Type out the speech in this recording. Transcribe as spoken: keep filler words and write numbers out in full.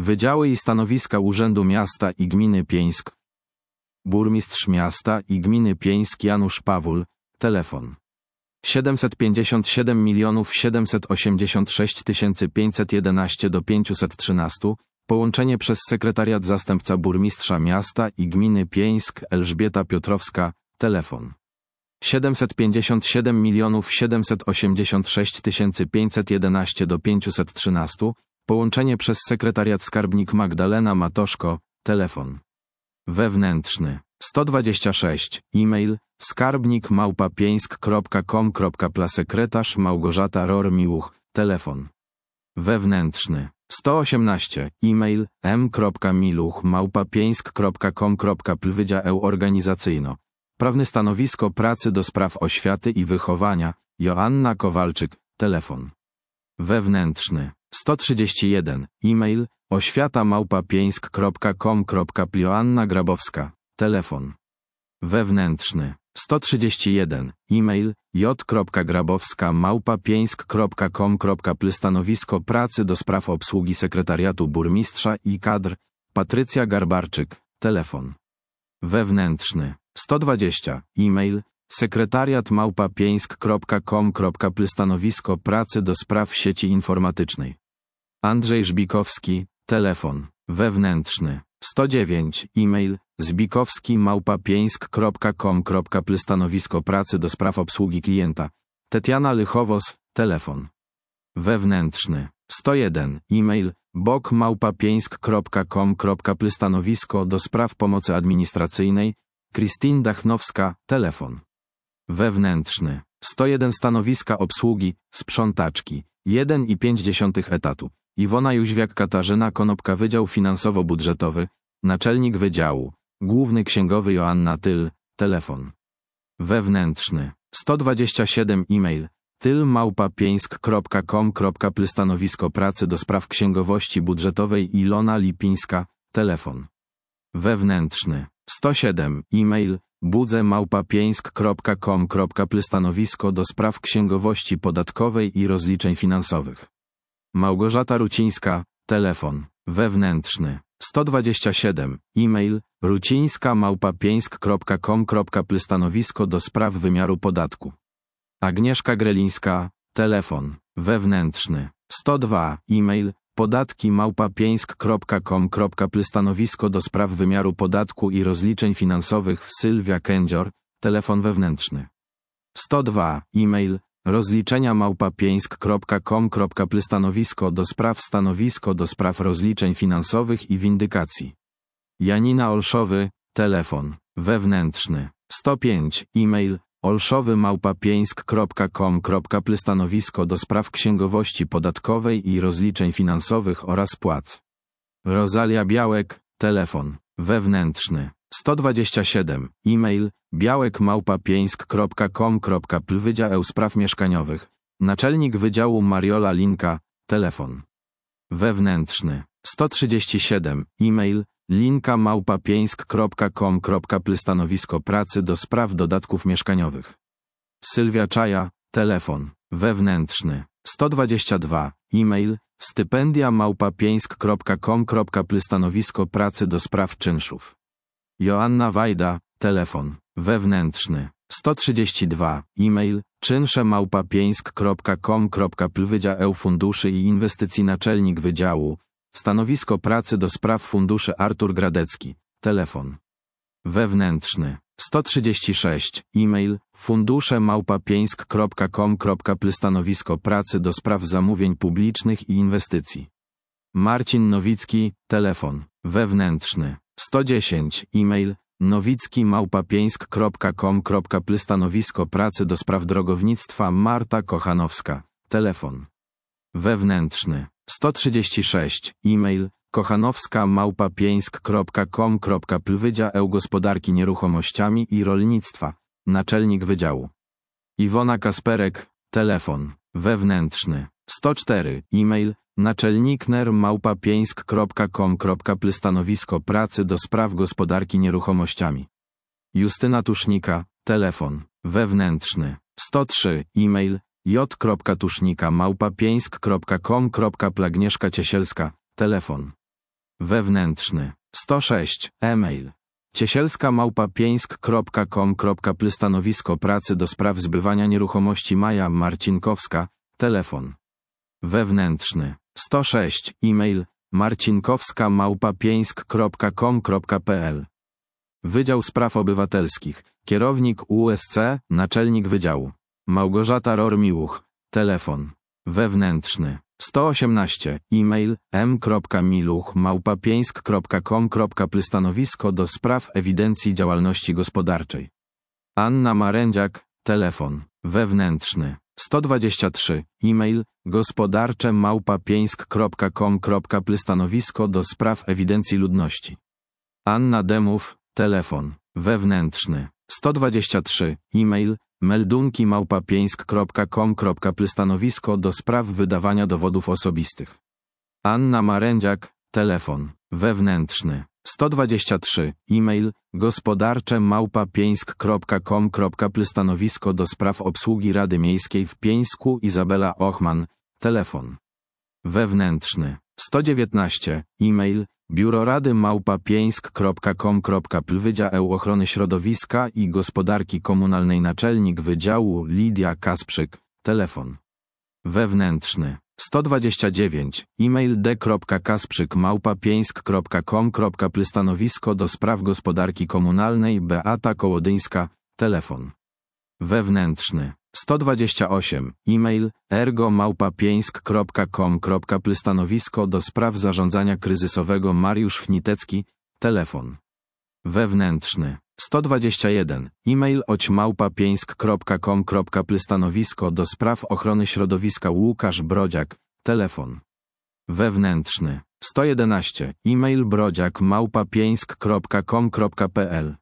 Wydziały i stanowiska Urzędu Miasta i Gminy Pieńsk. Burmistrz Miasta i Gminy Pieńsk Janusz Pawul, telefon siedemset pięćdziesiąt siedem milionów siedemset osiemdziesiąt sześć tysięcy pięćset jedenaście do pięćset trzynaście, połączenie przez sekretariat zastępca burmistrza Miasta i Gminy Pieńsk Elżbieta Piotrowska, telefon siedemset pięćdziesiąt siedem milionów siedemset osiemdziesiąt sześć tysięcy pięćset jedenaście do pięćset trzynaście, połączenie przez sekretariat skarbnik Magdalena Matoszko, telefon wewnętrzny sto dwadzieścia sześć, e-mail skarbnik małpa pieńsk kropka com kropka pl sekretarz Małgorzata Ror-Miłuch, telefon wewnętrzny sto osiemnaście, e-mail m.miluch małpa pieńsk kropka com kropka pl wydział organizacyjno prawne stanowisko pracy do spraw oświaty i wychowania Joanna Kowalczyk, telefon wewnętrzny sto trzydzieści jeden, e-mail oświata małpa pieńsk kropka com kropka pl Joanna Grabowska, telefon wewnętrzny sto trzydzieści jeden, e-mail j.grabowska małpa pieńsk kropka com kropka pl stanowisko pracy do spraw obsługi sekretariatu burmistrza i kadr Patrycja Garbarczyk, telefon wewnętrzny sto dwadzieścia, e-mail sekretariat małpa pieńsk kropka com kropka pl stanowisko pracy do spraw sieci informatycznej Andrzej Żbikowski, telefon wewnętrzny sto dziewięć, e-mail zbikowski małpa pieńsk kropka com kropka pl stanowisko pracy do spraw obsługi klienta Tetiana Lychowos, telefon wewnętrzny sto jeden, e-mail bok małpa pieńsk kropka com kropka pl stanowisko do spraw pomocy administracyjnej Krystyn Dachnowska, telefon wewnętrzny sto jeden stanowiska obsługi sprzątaczki jeden i pięć dziesiątych etatu Iwona Jóźwiak Katarzyna Konopka Wydział Finansowo-Budżetowy Naczelnik Wydziału Główny Księgowy Joanna Tyl, telefon wewnętrzny sto dwadzieścia siedem, e-mail tyl małpa pieńsk kropka com kropka pl stanowisko pracy do spraw księgowości budżetowej Ilona Lipińska, telefon wewnętrzny sto siedem, e-mail budze małpa pieńsk kropka com kropka pl stanowisko do spraw księgowości podatkowej i rozliczeń finansowych Małgorzata Rucińska, telefon wewnętrzny sto dwadzieścia siedem, e-mail rucińska małpa pieńsk kropka com kropka pl stanowisko do spraw wymiaru podatku Agnieszka Grelińska, telefon wewnętrzny sto dwa, e-mail podatki małpa pieńsk kropka com kropka pl stanowisko do spraw wymiaru podatku i rozliczeń finansowych Sylwia Kędzior, telefon wewnętrzny sto dwa, e-mail rozliczenia małpa pieńsk kropka com kropka pl stanowisko do spraw stanowisko do spraw rozliczeń finansowych i windykacji Janina Olszowy, telefon wewnętrzny sto pięć, e-mail olszowy małpa pieńsk kropka com kropka pl stanowisko do spraw księgowości podatkowej i rozliczeń finansowych oraz płac Rosalia Białek, telefon wewnętrzny sto dwadzieścia siedem, e-mail białek małpa pieńsk kropka com kropka pl Wydział Spraw Mieszkaniowych Naczelnik Wydziału Mariola Linka, telefon wewnętrzny sto trzydzieści siedem, e-mail linka małpa pieńsk kropka com kropka pl stanowisko pracy do spraw dodatków mieszkaniowych Sylwia Czaja, telefon wewnętrzny sto dwadzieścia dwa, e-mail stypendia małpa pieńsk kropka com kropka pl stanowisko pracy do spraw czynszów Joanna Wajda, telefon wewnętrzny sto trzydzieści dwa, e-mail czynsze małpa pieńsk kropka com kropka pl Wydział Funduszy i Inwestycji Naczelnik Wydziału stanowisko pracy do spraw funduszy Artur Gradecki, telefon wewnętrzny sto trzydzieści sześć, e-mail fundusze małpa pieńsk kropka com kropka pl stanowisko pracy do spraw zamówień publicznych i inwestycji Marcin Nowicki, telefon wewnętrzny sto dziesięć, e-mail nowicki małpa pieńsk kropka com kropka pl stanowisko pracy do spraw drogownictwa Marta Kochanowska, telefon wewnętrzny sto trzydzieści sześć, e-mail kochanowska małpa pieńsk kropka com kropka pl Wydział Gospodarki Nieruchomościami i Rolnictwa Naczelnik Wydziału Iwona Kasperek, telefon wewnętrzny sto cztery, e-mail naczelnikner małpa pieńsk kropka com kropka pl stanowisko pracy do spraw gospodarki nieruchomościami Justyna Tusznika, telefon wewnętrzny sto trzy, e-mail j.tusznika małpa pieńsk kropka com kropka pl Agnieszka Ciesielska, telefon Wewnętrzny. sto sześć. E-mail. Ciesielska małpa pieńsk kropka com kropka pl Stanowisko pracy do spraw zbywania nieruchomości Maja Marcinkowska. Telefon. Wewnętrzny. sto sześć. E-mail. marcinkowska małpa pieńsk kropka com kropka pl. Wydział Spraw Obywatelskich. Kierownik U S C, Naczelnik Wydziału. Małgorzata Ror-Miłuch. Telefon. Wewnętrzny. sto osiemnaście. E-mail. m.miluch małpa pieńsk kropka com kropka pl Stanowisko do spraw ewidencji działalności gospodarczej. Anna Marędziak. Telefon. Wewnętrzny. sto dwadzieścia trzy. E-mail. gospodarcze małpa pieńsk kropka com kropka pl Stanowisko do spraw ewidencji ludności. Anna Demów. Telefon. Wewnętrzny. sto dwadzieścia trzy. E-mail. meldunki małpa pieńsk kropka com kropka pl Stanowisko do spraw wydawania dowodów osobistych. Anna Marędziak. Telefon. Wewnętrzny. sto dwadzieścia trzy. E-mail. gospodarcze małpa pieńsk kropka com kropka pl Stanowisko do spraw obsługi Rady Miejskiej w Pieńsku. Izabela Ochman. Telefon. Wewnętrzny. sto dziewiętnaście. E-mail. biuro rady małpa pieńsk kropka com kropka pl Wydział Ochrony Środowiska i Gospodarki Komunalnej Naczelnik Wydziału Lidia Kasprzyk. Telefon. Wewnętrzny. sto dwadzieścia dziewięć. E-mail d.kasprzyk małpa pieńsk kropka com kropka pl Stanowisko do spraw gospodarki komunalnej Beata Kołodyńska. Telefon. Wewnętrzny. sto dwadzieścia osiem. E-mail. ergo małpa pieńsk kropka com kropka pl Stanowisko do spraw zarządzania kryzysowego Mariusz Chnitecki. Telefon. Wewnętrzny. sto dwadzieścia jeden. E-mail oć małpa pieńsk kropka com kropka pl Stanowisko do spraw ochrony środowiska Łukasz Brodziak. Telefon. Wewnętrzny. sto jedenaście. E-mail brodziak małpa pieńsk kropka com kropka pl